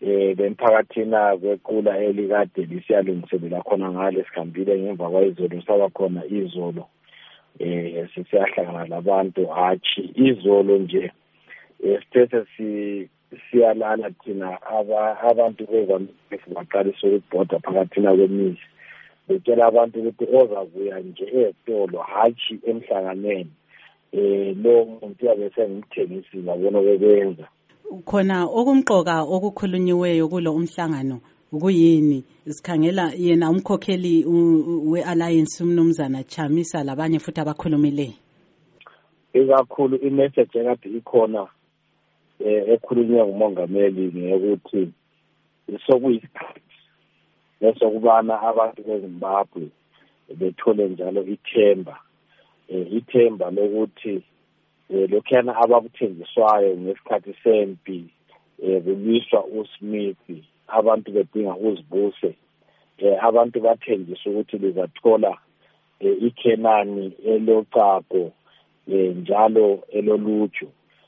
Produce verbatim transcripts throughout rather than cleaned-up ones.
eh bemphakathini kwequla elikade lisiyalungiselela khona ngale sikhambile ngemva kwayizolo saba khona izolo eh sisiyahlangana labantu hathi izolo nje esithethe si siyalala thina abantu bezamaqalisa ukubhoda phakathi kwemizi betshela abantu ukuthi ozakuya nje ezitolo hathi emhlanganweni eh lo muntu yabese ngimthengisi labona bebenza khona okumqoka okukhulunyiweyo kulo umhlangano ukuyini sikhangela yena umkhokheli we-Alliance umnumzana Chamisa labanye futhi abakhulumile ikakhulu imessage ekade ikhona ekhulunywa ngumongameli ngekuthi sokuyisikhathi lesokubana abantu beZimbabwe bethole njalo ithemba ithemba lokuthi lokhana abakuthengiswayo ngesikhathi sempi kuliswa uSmith abantu bedinga uzibuse abantu bathengiswa ukuthi bezathola iKenani elocago njalo eloluju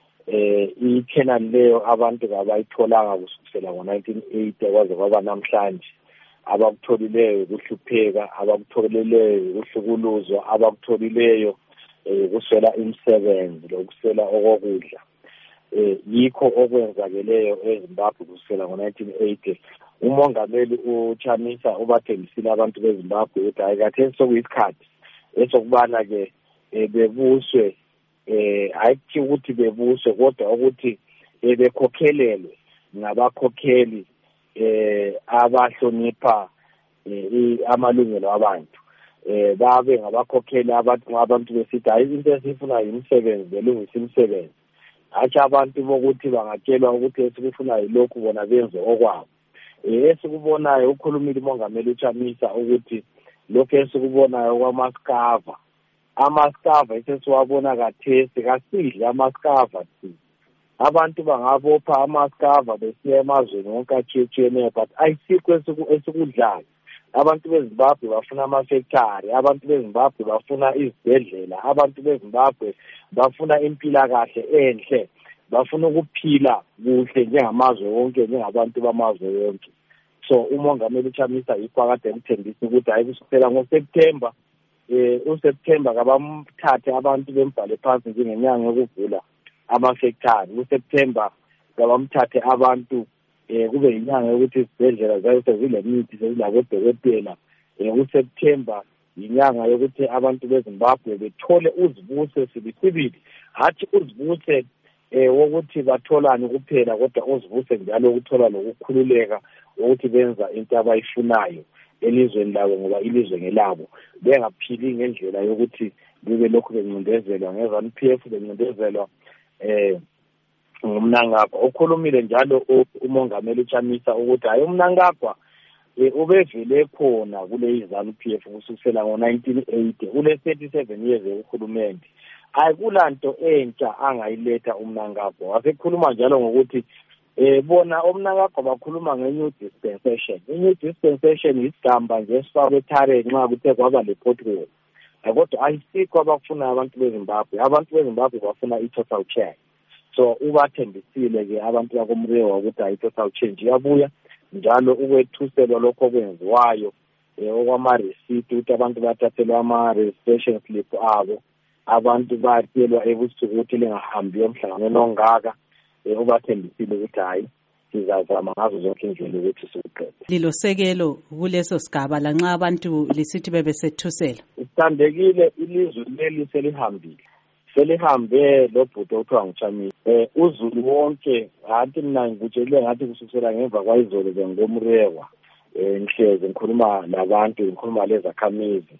iKenani leyo abantu abayitholanga kusukela ngo nineteen eighty kwaze kwaba namhlanje abakutholileyo kuhlupheka abakutholileyo kuhlukuluzwa abakutholileyo kuswela imisebenzi lokusela okokudla yikho okwenzakeleyo eZimbabwe kusukela ngo nineteen eighty umongameli uChamisa ubathengisile abantu beZimbabwe ukuthi ayikathe sokuyisikhathi esokubana ke bebuswe eh ayithi ukuthi bebuswe kodwa ukuthi bekhokhelelwe ngabakhokheli eh abahlonipha amalungelo abantu eh babe ngabakhokheli abantu abantu besithi hayi into esifuna imisebenzi belungisa imisebenzi athi abantu bokuthi bangatshelwa ukuthi esifuna yilokhu bona benze okwabo esikubonayo ukhulumile umongameli uChamisa ukuthi lokho esikubonayo kwamaskava amaskava esesiwabona kathesi kasidle amaskava abantu bangabopha amaskava besiya emazweni wonke atshiyetshiyeneyo but ayisikho esikudlayo abantu beZimbabwe bafuna amafactory abantu beZimbabwe bafuna izibhedlela abantu beZimbabwe bafuna impilakahle enhle bafuna ukuphila kuhle njengamazwe wonke njengabantu bamazwe wonke so umongameli uChamisa yikho akade emthembisa ukuthi hayi kusukela ngoSeptember eh uSeptember kabamthathe abantu bembhale phansi njengenyanga yokuvula ama-factory uSeptember kabamthathe abantu eh kube inyanga yokuthi izibhedlela zayo sezile mithi sezilabodokotela eh uSeptember inyanga yokuthi abantu beZimbabwe bethole uzibuse sibisibili hathi uzibuse eh wokuthi batholani kuphela kodwa uzibuse njalo ukuthola lokukhululeka ukuthi benza into abayifunayo elizweni labo ngoba ilizwe ngelabo bengaphili ngendlela yokuthi kube lokhu bencindezelwa ngeZANU-P F bencindezelwa eh ngumnangagwa okhulumile njalo umongameli uChamisa ukuthi hayi umnangagwa ubevele khona kule iZANU-P F kusukela ngo nineteen eighty ule thirty-seven years yohulumende ayikulanto entsha angayiletha umnangagwa wasekhuluma njalo ngokuthi eh bona umnangagwa bakhuluma nge-new dispensation i-new dispensation isigamba nje esifakwe ethareni nxa kuthe kwaba le pothole kodwa ayisikho abakufuna abantu beZimbabwe abantu beZimbabwe bafuna i-total change so ubathembisile ke abantu bakomrewa ukuthi i-total change iyabuya njalo ukwethuselwa lokho kwenziwayo okwama-receipt ukuthi abantu bathathelwa ama-registration slip abo abantu batshelwa ebusuku ukuthi lingahambi emhlanganweni ongaka ubathembisile ukuthi hayi sizazama ngazo zonke indlela ukuthi siqede lilosekelo kuleso sigaba lanxa abantu lisithi bebesethusela sithandekile ilizwe leli selihambile selihambe lo bhuti othiwa nguChamisa eh uZulu wonke hathi mina ngikutshele ngathi kusukela ngemva kwayizolo bengomrewa eh ngihleze ngikhuluma nabantu ngikhuluma lezakhamizi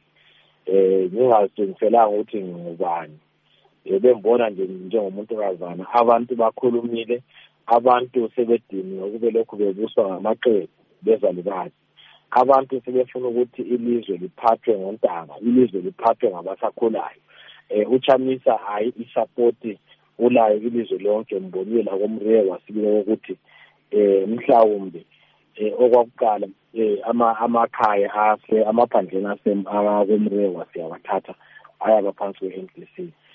eh ngingazithengiselanga ukuthi ngubani bembona nje njengomuntu kazana abantu bakhulumile abantu sebedini ukube lokhu bebuswa ngamaqembu bezalukazi abantu sebefuna ukuthi ilizwe liphathwe ngontanga ilizwe liphathwe ngabasakhulayo eh uChamisa hayi isupport ulayo ilizwe lonke mbonile la komrewa sibike ukuthi eh mhlawumbe eh okwakuqala eh ama amakhaya ase amaphandleni ase komrewa siyawathatha ayaba phansi kwe-N D C